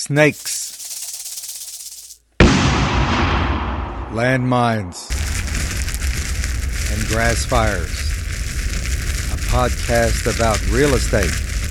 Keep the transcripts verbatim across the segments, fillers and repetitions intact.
snakes, landmines, and grass fires. A podcast about real estate.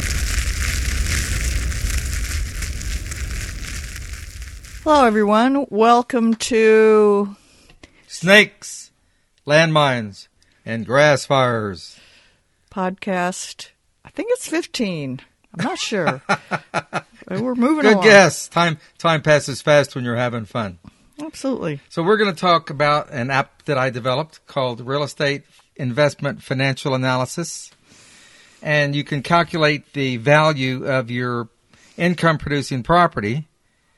Hello, everyone. Welcome to Snakes, landmines, and grass fires. Podcast. I think it's fifteen. I'm not sure. We're moving Good along. guess. Time time passes fast when you're having fun. Absolutely. So we're going to talk about an app that I developed called Real Estate Investment Financial Analysis. And you can calculate the value of your income-producing property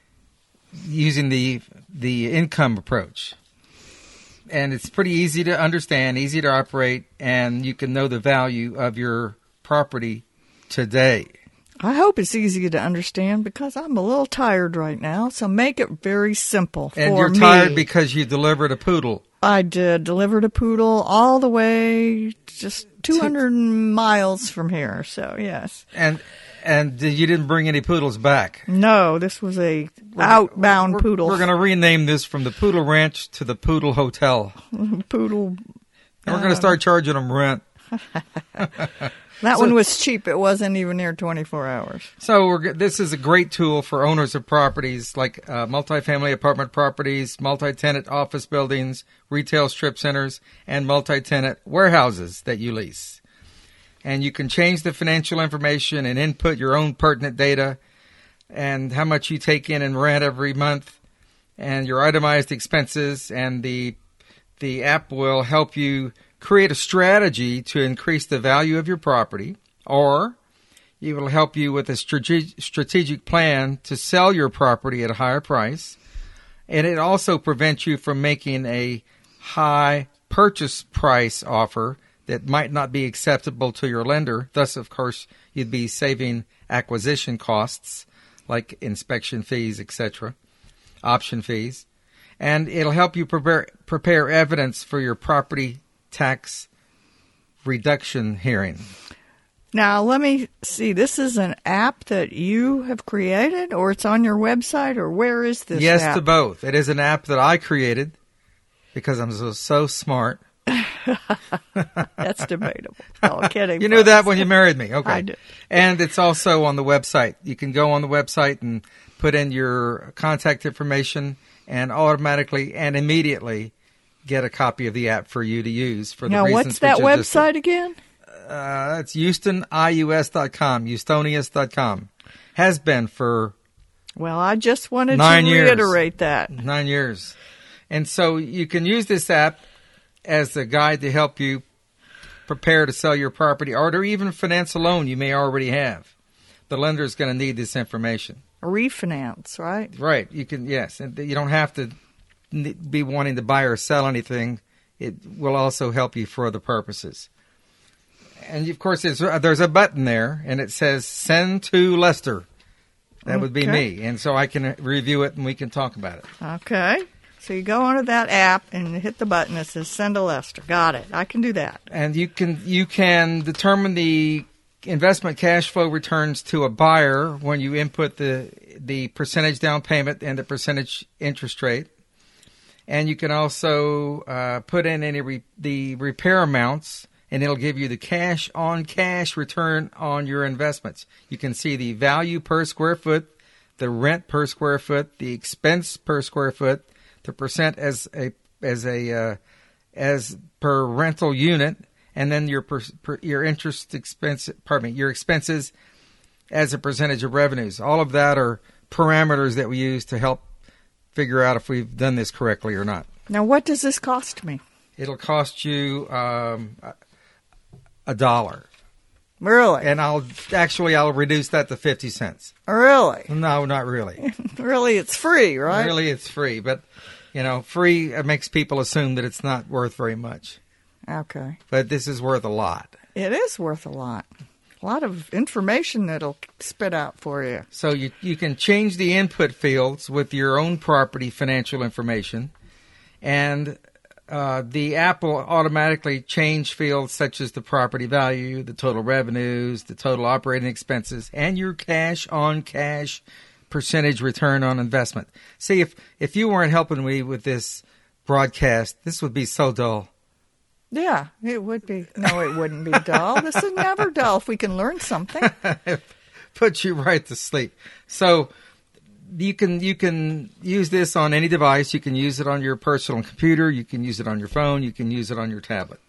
using the the income approach. And it's pretty easy to understand, easy to operate, and you can know the value of your property today. I hope it's easy to understand because I'm a little tired right now, so make it very simple for me. And you're tired because you delivered a poodle. I did. Delivered a poodle all the way just two hundred miles from here, so yes. And and you didn't bring any poodles back. No, this was a we're, outbound we're, poodle. We're going to rename this from the Poodle Ranch to the Poodle Hotel. Poodle. And we're going to start charging them rent. That so, one was cheap. It wasn't even near twenty-four hours. So we're, this is a great tool for owners of properties like uh, multifamily apartment properties, multi-tenant office buildings, retail strip centers, and multi-tenant warehouses that you lease. And you can change the financial information and input your own pertinent data and how much you take in in rent every month and your itemized expenses. And the the app will help you create a strategy to increase the value of your property, or it will help you with a strate- strategic plan to sell your property at a higher price. And it also prevents you from making a high purchase price offer that might not be acceptable to your lender. Thus, of course, you'd be saving acquisition costs like inspection fees, et cetera, option fees. And it'll help you prepare, prepare evidence for your property tax reduction hearing. Now, let me see. This is an app that you have created, or it's on your website, or where is this yes, app? to both. It is an app that I created because I'm so, so smart. That's debatable. No, kidding. You knew that when you married me. Okay. I did. And it's also on the website. You can go on the website and put in your contact information and automatically and immediately get a copy of the app for you to use for the now, reasons what's that we just website listed. again? Uh, it's Houston I U S dot com, Houstonius dot com. Has been for Well, I just wanted nine to years. reiterate that. Nine years. And so you can use this app as a guide to help you prepare to sell your property or to even finance a loan you may already have. The lender is going to need this information. Refinance, right? Right. You can, yes. And you don't have to be wanting to buy or sell anything. It will also help you for other purposes. And of course, there's, there's a button there, and it says "Send to Lester." That okay. would be me, and so I can review it and we can talk about it. Okay. So you go onto that app and hit the button that says "Send to Lester." Got it. I can do that. And you can you can determine the investment cash flow returns to a buyer when you input the the percentage down payment and the percentage interest rate. And you can also uh, put in any re- the repair amounts, and it'll give you the cash-on-cash return on your investments. You can see the value per square foot, the rent per square foot, the expense per square foot, the percent as a as a uh, as per rental unit, and then your per, per, your interest expense. Pardon me, your expenses as a percentage of revenues. All of that are parameters that we use to help figure out if we've done this correctly or not. Now, what does this cost me? It'll cost you um, a dollar. Really? And I'll actually I'll reduce that to fifty cents. Really? No, not really. Really, it's free, right? Really, it's free, but you know, free it makes people assume that it's not worth very much. Okay. But this is worth a lot. It is worth a lot. A lot of information that'll spit out for you. So you you can change the input fields with your own property financial information, and uh, the app will automatically change fields such as the property value, the total revenues, the total operating expenses, and your cash-on-cash percentage return on investment. See, if, if you weren't helping me with this broadcast, this would be so dull. Yeah, it would be. No, it wouldn't be dull. This is never dull if we can learn something. Put you right to sleep. So you can you can use this on any device. You can use it on your personal computer. You can use it on your phone. You can use it on your tablet.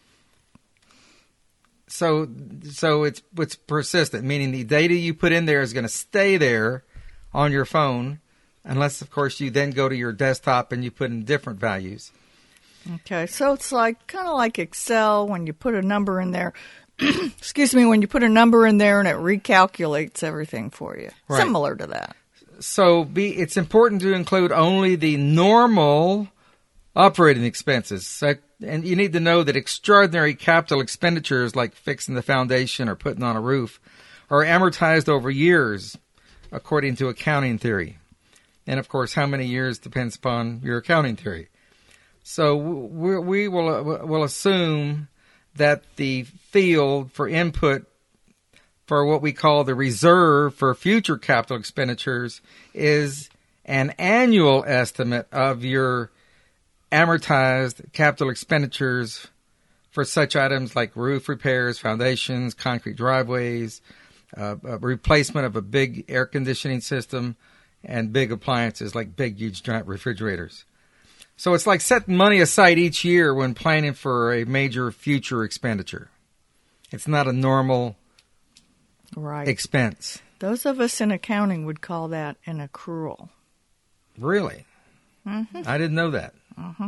So so it's it's persistent, meaning the data you put in there is going to stay there on your phone, unless, of course, you then go to your desktop and you put in different values. Okay, so it's like kind of like Excel when you put a number in there. Excuse me, when you put a number in there and it recalculates everything for you. Right. Similar to that. So be, it's important to include only the normal operating expenses. So, and you need to know that extraordinary capital expenditures like fixing the foundation or putting on a roof are amortized over years, according to accounting theory. And, of course, how many years depends upon your accounting theory. So we, we will will assume that the field for input for what we call the reserve for future capital expenditures is an annual estimate of your amortized capital expenditures for such items like roof repairs, foundations, concrete driveways, uh, a replacement of a big air conditioning system, and big appliances like big, huge, giant refrigerators. So it's like setting money aside each year when planning for a major future expenditure. It's not a normal right. expense. Those of us in accounting would call that an accrual. Really? Mm-hmm. I didn't know that. Mm-hmm.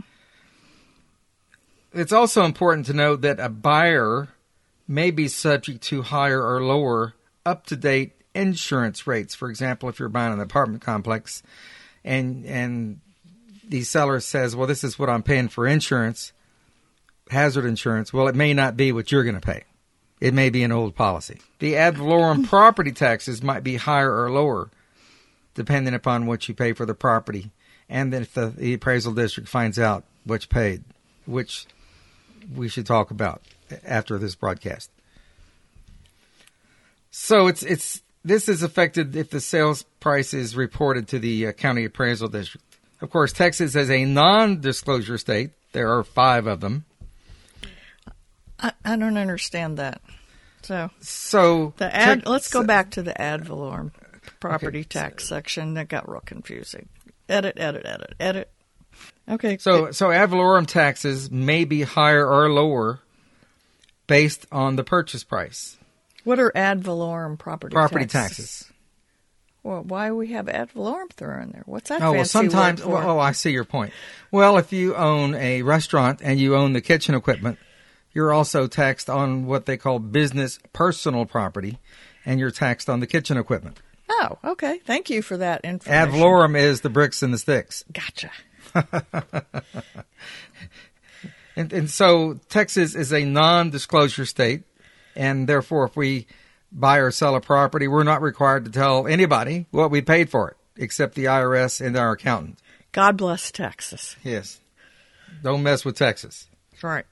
It's also important to note that a buyer may be subject to higher or lower up-to-date insurance rates. For example, if you're buying an apartment complex and and the seller says, well, this is what I'm paying for insurance, hazard insurance. Well, it may not be what you're going to pay. It may be an old policy. The ad valorem property taxes might be higher or lower, depending upon what you pay for the property, and if the, the appraisal district finds out what you paid, which we should talk about after this broadcast. So it's it's this is affected if the sales price is reported to the uh, county appraisal district. Of course, Texas is a non-disclosure state. There are five of them. I, I don't understand that. So, so the ad. check, let's go so, back to the ad valorem property okay, tax section. That got real confusing. Edit, edit, edit, edit. Okay. So, so ad valorem taxes may be higher or lower based on the purchase price. What are ad valorem property property taxes? taxes? Well, why do we have ad valorem thrown in there? What's that? Oh, fancy well, sometimes. word for? Well, oh, I see your point. Well, if you own a restaurant and you own the kitchen equipment, you're also taxed on what they call business personal property, and you're taxed on the kitchen equipment. Oh, okay. Thank you for that information. Ad valorem is the bricks and the sticks. Gotcha. and, and so Texas is a non-disclosure state, and therefore if we buy or sell a property, we're not required to tell anybody what we paid for it, except the I R S and our accountant. God bless Texas. Yes. Don't mess with Texas. That's right.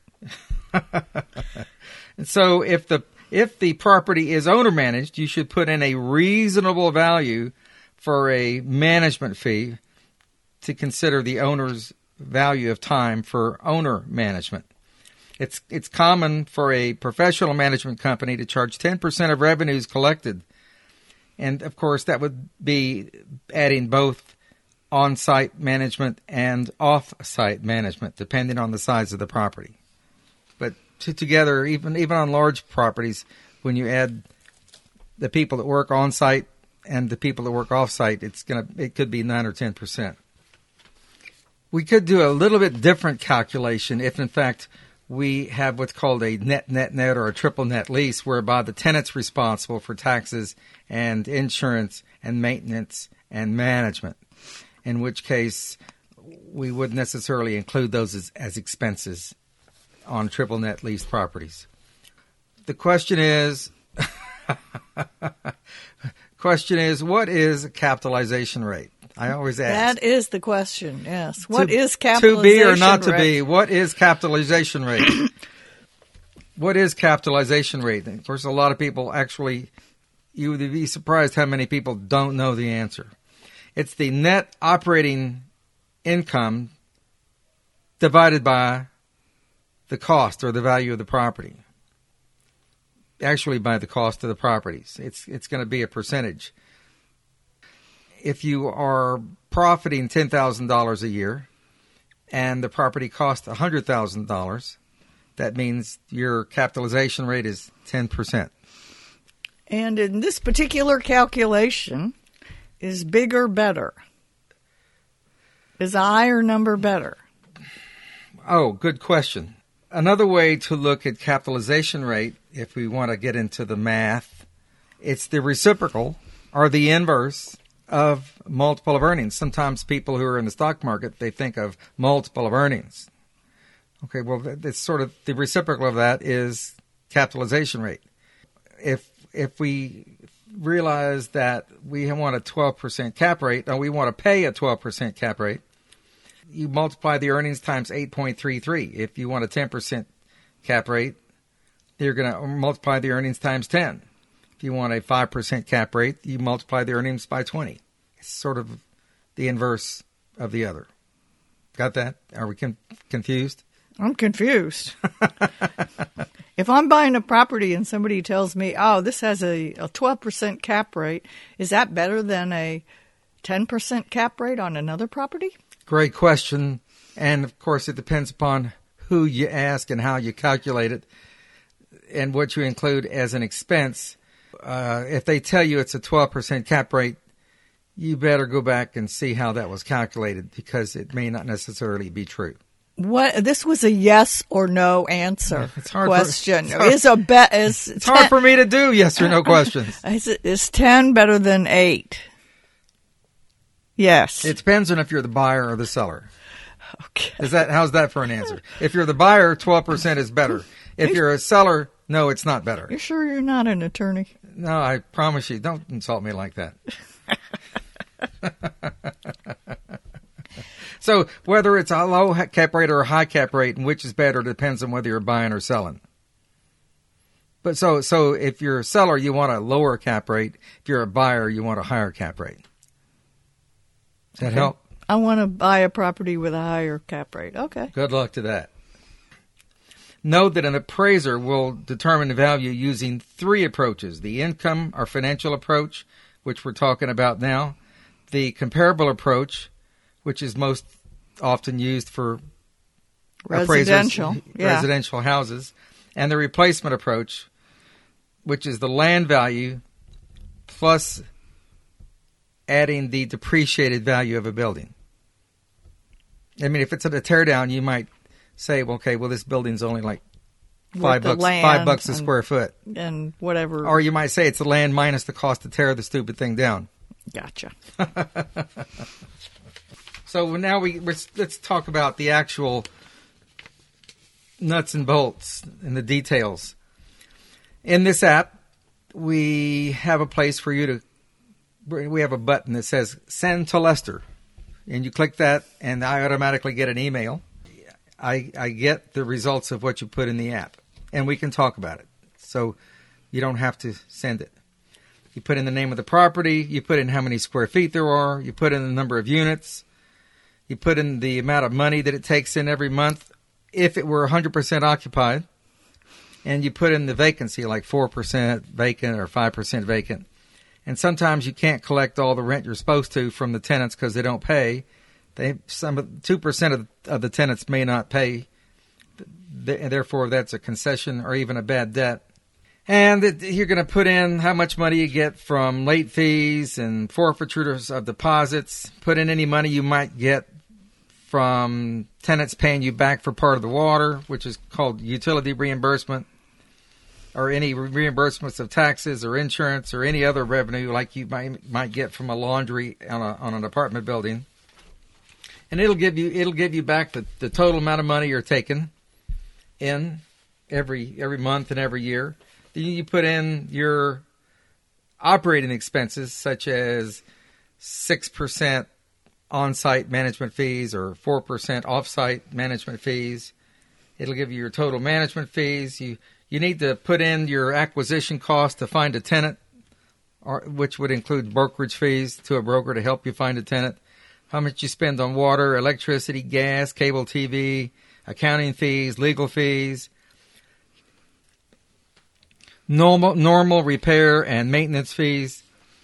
And so if the if the property is owner managed, you should put in a reasonable value for a management fee to consider the owner's value of time for owner management. It's it's common for a professional management company to charge ten percent of revenues collected. And, of course, that would be adding both on-site management and off-site management, depending on the size of the property. But to, together, even even on large properties, when you add the people that work on-site and the people that work off-site, it's gonna it could be nine or ten percent. We could do a little bit different calculation if, in fact, we have what's called a net, net, net, or a triple net lease, whereby the tenant's responsible for taxes and insurance and maintenance and management, in which case we wouldn't necessarily include those as, as expenses on triple net lease properties. The question is, question is, what is a capitalization rate? I always ask. That is the question, yes. What to, is capitalization rate? To be or not to be, what is capitalization rate? What is capitalization rate? Of course, a lot of people actually you would be surprised how many people don't know the answer. It's the net operating income divided by the cost or the value of the property. Actually, by the cost of the properties. It's it's going to be a percentage. If you are profiting ten thousand dollars a year and the property costs one hundred thousand dollars, that means your capitalization rate is ten percent. And in this particular calculation, is bigger better? Is a higher number better? Oh, good question. Another way to look at capitalization rate, if we want to get into the math, it's the reciprocal or the inverse of multiple of earnings. Sometimes people who are in the stock market, they think of multiple of earnings. Okay, well, it's sort of the reciprocal of that is capitalization rate. If if we realize that we want a twelve percent cap rate, or we want to pay a twelve percent cap rate, you multiply the earnings times eight point three three. If you want a ten percent cap rate, you're going to multiply the earnings times ten. If you want a five percent cap rate, you multiply the earnings by twenty. It's sort of the inverse of the other. Got that? Are we con- confused? I'm confused. If I'm buying a property and somebody tells me, oh, this has a, a twelve percent cap rate, is that better than a ten percent cap rate on another property? Great question. And, of course, it depends upon who you ask and how you calculate it and what you include as an expense. Uh, if they tell you it's a twelve percent cap rate, you better go back and see how that was calculated because it may not necessarily be true. What this was a yes or no answer it's hard question. For, it's hard, is a bet is it's ten, hard for me to do yes or no questions. Is, is ten better than eight? Yes. It depends on if you're the buyer or the seller. Okay. Is that how's that for an answer? If you're the buyer, twelve percent is better. If you're a seller, no, it's not better. You're sure you're not an attorney? No, I promise you. Don't insult me like that. So whether it's a low cap rate or a high cap rate, and which is better, depends on whether you're buying or selling. But so so if you're a seller, you want a lower cap rate. If you're a buyer, you want a higher cap rate. Does that okay. help? I want to buy a property with a higher cap rate. Okay. Good luck to that. Note that an appraiser will determine the value using three approaches: the income or financial approach, which we're talking about now, the comparable approach, which is most often used for residential, yeah. residential houses, and the replacement approach, which is the land value plus adding the depreciated value of a building. I mean, if it's at a tear down, you might say, well, okay, well, this building's only like five bucks, five bucks a and, square foot, and whatever. Or you might say it's the land minus the cost to tear the stupid thing down. Gotcha. So now we we're, let's talk about the actual nuts and bolts and the details. In this app, we have a place for you to. We have a button that says "Send to Lester," and you click that, and I automatically get an email. I I get the results of what you put in the app, and we can talk about it. So you don't have to send it. You put in the name of the property. You put in how many square feet there are. You put in the number of units. You put in the amount of money that it takes in every month if it were one hundred percent occupied. And you put in the vacancy, like four percent vacant or five percent vacant. And sometimes you can't collect all the rent you're supposed to from the tenants because they don't pay. They some two percent of, of the tenants may not pay. Therefore, that's a concession or even a bad debt. And it, you're going to put in how much money you get from late fees and forfeitures of deposits. Put in any money you might get from tenants paying you back for part of the water, which is called utility reimbursement, or any reimbursements of taxes or insurance or any other revenue like you might might get from a laundry on, a, on an apartment building. And it'll give you it'll give you back the, the total amount of money you're taking in every every month and every year. Then you put in your operating expenses, such as six percent on-site management fees or four percent off-site management fees. It'll give you your total management fees. You you need to put in your acquisition cost to find a tenant, or, which would include brokerage fees to a broker to help you find a tenant, how much you spend on water, electricity, gas, cable T V, accounting fees, legal fees, normal normal repair and maintenance fees,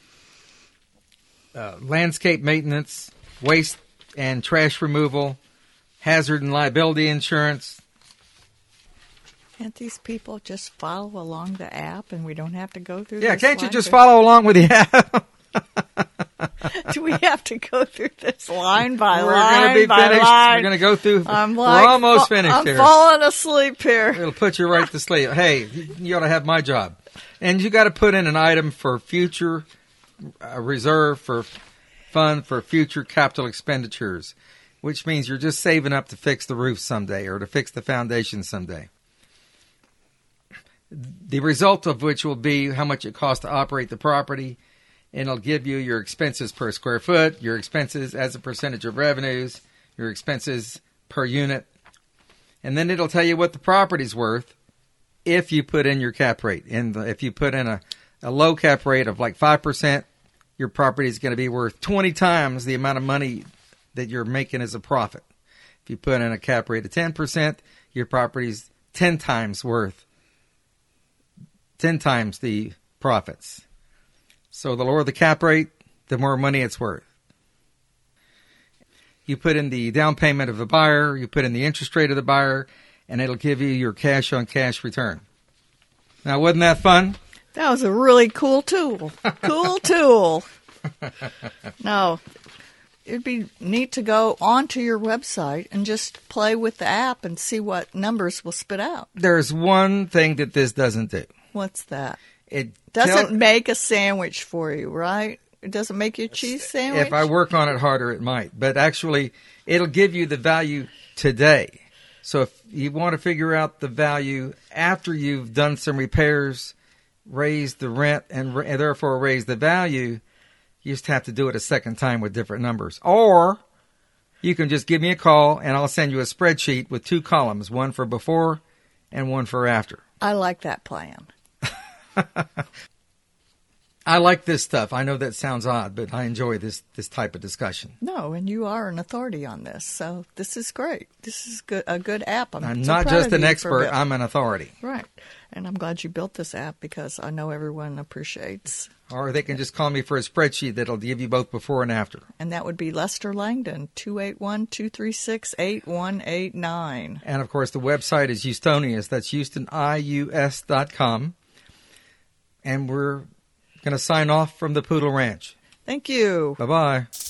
uh, landscape maintenance, waste and trash removal, hazard and liability insurance. Can't these people just follow along the app and we don't have to go through Yeah, this can't you line just by- follow along with the app? Do we have to go through this line by We're line going to be by finished. line? We're going to go through. I'm we're like, almost fa- finished I'm here. falling asleep here. It'll put you right to sleep. Hey, you ought to have my job. And you got to put in an item for future uh, reserve for fund for future capital expenditures, which means you're just saving up to fix the roof someday or to fix the foundation someday. The result of which will be how much it costs to operate the property, and it'll give you your expenses per square foot, your expenses as a percentage of revenues, your expenses per unit, and then it'll tell you what the property's worth if you put in your cap rate. And if you put in a, a low cap rate of like five percent, your property is going to be worth twenty times the amount of money that you're making as a profit. If you put in a cap rate of ten percent, your property's ten times worth, ten times the profits. So the lower the cap rate, the more money it's worth. You put in the down payment of the buyer, you put in the interest rate of the buyer, and it'll give you your cash on cash return. Now, wasn't that fun? That was a really cool tool. Cool tool. No, it'd be neat to go onto your website and just play with the app and see what numbers will spit out. There's one thing that this doesn't do. What's that? It Doesn't tell- make a sandwich for you, right? It doesn't make you a cheese sandwich? If I work on it harder, it might. But actually, it'll give you the value today. So if you want to figure out the value after you've done some repairs, raised the rent, and, and therefore raised the value, you just have to do it a second time with different numbers. Or you can just give me a call, and I'll send you a spreadsheet with two columns, one for before and one for after. I like that plan. I like this stuff. I know that sounds odd, but I enjoy this this type of discussion. No, and you are an authority on this, so this is great. This is good, a good app. I'm, I'm so not proud just of an you for expert, buil- I'm an authority. Right, and I'm glad you built this app because I know everyone appreciates. Or they can just call me for a spreadsheet that'll give you both before and after. And that would be Lester Langdon, two eight one, two three six, eight one eight nine. And, of course, the website is Houstonius. That's Houston I U S dot com. And we're going to sign off from the Poodle Ranch. Thank you. Bye-bye.